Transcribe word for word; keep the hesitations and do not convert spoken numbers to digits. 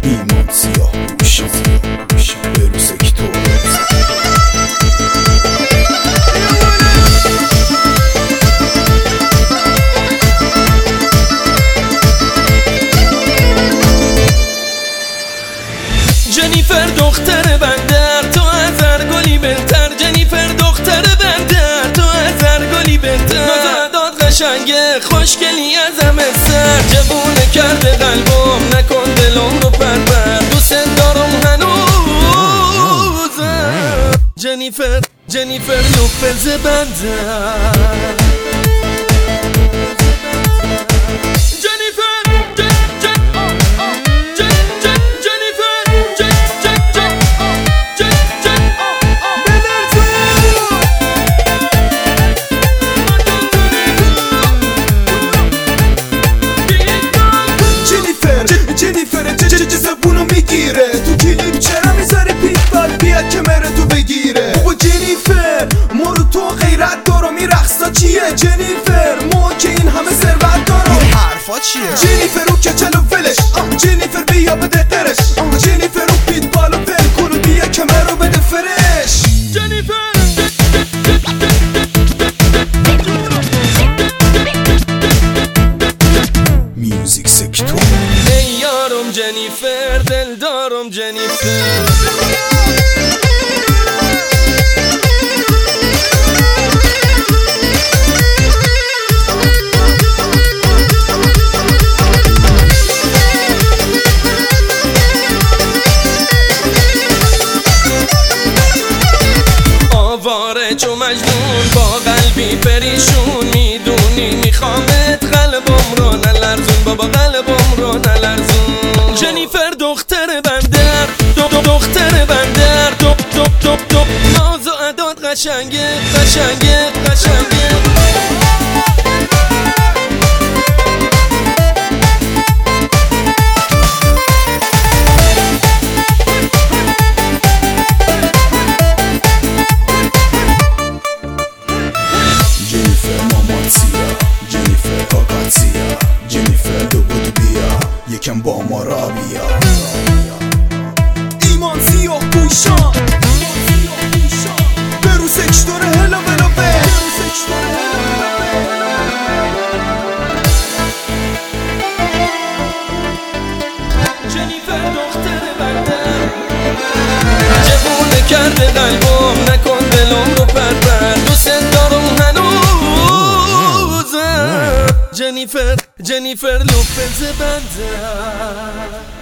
ایمان سیاه پوشان به رو سکتور جنیفر دختر بندر تو از هر گلی بهتر، جنیفر دختر بندر تو از هر گلی بهتر. نازداد قشنگه خوشگلی از همه سر، جوونه کرده قلبم نکن دلم رو پرپر، دوست دارم هنوزم. جنیفر جنیفر لوپز بندر زبونو میگیره تو کلیپ، چرا میذاری پیپال بیاد کمره تو بگیره. بابا جنیفر ما رو تو غیرت دارو میرخصا چیه؟ جنیفر ما که این همه ثروت دارو این حرفا چیه؟ جنیفر رو کچل و ولش، جنیفر بیا بده قرش، جنیفر رو پیپال و ول کن و بیا کمر رو بده فرش. جنیفر میوزیک سکتور. ای یارم جنیفر دل دارم جنیفر، آواره چو مجنون با قلبی پریشون، میدونی میخوامت قلبم رو نلرزون، بابا قلبم رو نلرزون. جنیفر دختر بندر دو دو دختر بندر دو دو دو دو ناز و عداد قشنگه قشنگه قشنگه. یکم با ما را بیا. ایمان سیاه پوشان به رو سکتور هلا بلا به جنیفر دختر بندر، جوونه کرده قلبم نکن دلم رو پرپر، دوست دارم هنوزم. جنیفر جنیفر لوپز بندر.